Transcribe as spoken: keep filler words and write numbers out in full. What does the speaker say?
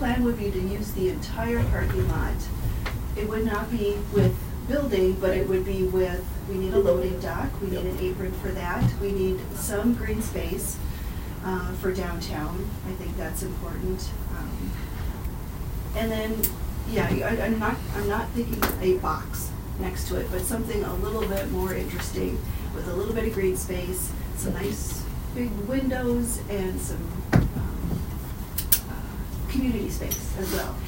plan would be to use the entire parking lot. It would not be with building, but it would be with, we need a loading dock, we need an apron for that, we need some green space uh, for downtown. I think that's important. Um, and then, yeah, I, I'm not, I'm not thinking a box next to it, but something a little bit more interesting with a little bit of green space, some nice big windows, and some um, uh, community space as well.